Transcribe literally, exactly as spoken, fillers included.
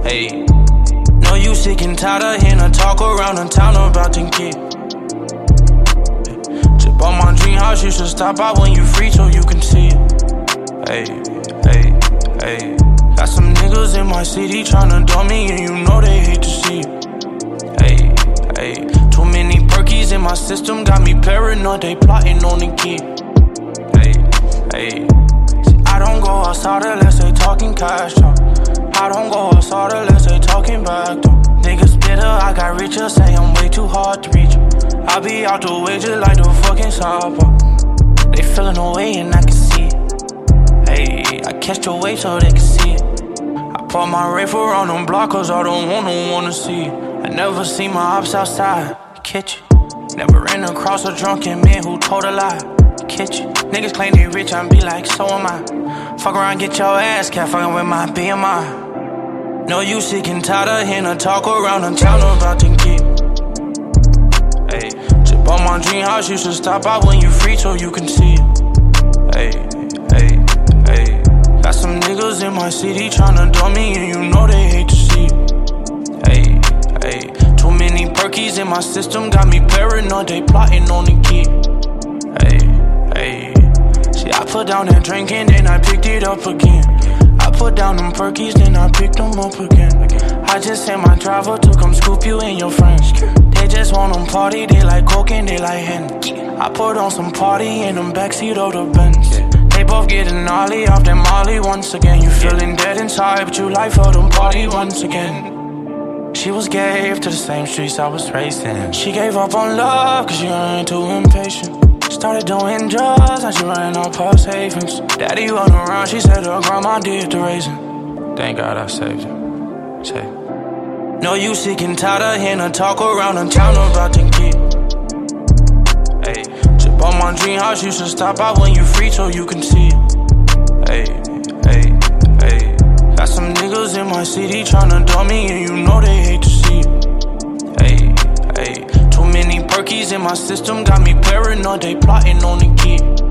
Hey, know you sick and tired of hearing her talk around the town about them kids. Just bought my dream house, you should stop by when you free so you can see it. Hey, hey, hey. Got some niggas in my city tryna dump me and you know they hate to see it. Hey, hey. Too many perkies in my system got me paranoid, they plotting on the kid. Hey, hey. See, I don't go outside unless they talking cash talk. I don't go outside unless they talking back though. Niggas bitter, I got richer, say I'm way too hard to reach. I be out the way just like the fucking sidewalk. They feeling away and I can see it. Hey, I catch the wave so they can see it. I put my rifle on them block cause I don't want no one to see it. I never see my ops outside, catch it. Never ran across a drunken man who told a lie, catch it. Niggas claim they rich, I be like, so am I. Fuck around, get your ass cat fucking with my B M I. Know you sick and tired of hearing her talk around the town about them kids. Hey, just bought my dream house, you should stop by when you free so you can see it. Hey, hey, hey. Got some niggas in my city tryna dump me and you know they hate to see it. Hey, hey. Too many perkies in my system got me paranoid, they plotting on the kid. Hey, hey. See, I put down that drink and then I picked it up again. I put down them perkies, then I picked them up again. I just sent my driver to come scoop you and your friends. They just want them party, they like coke and they like hen. I put on some party in them backseat of the Benz. They both getting gnarly off them molly once again. You feeling dead inside, but you like for them party once again. She was gave to the same streets I was raised in. She gave up on love cause she ain't too impatient. Started doing drugs, now she running up her savings. Daddy wasn't around, she said her grandma did the raising. Thank God I saved her. Say, know you sick and tired of hearing her talk around the town about them kids. Hey, just bought my dream house, you should stop by when you free so you can see it. Hey, hey, hey. Got some niggas in my city tryna dump me and you know they hate to see it. Hey, hey. Too many perkies in my system got me paranoid, they plotting on the kid.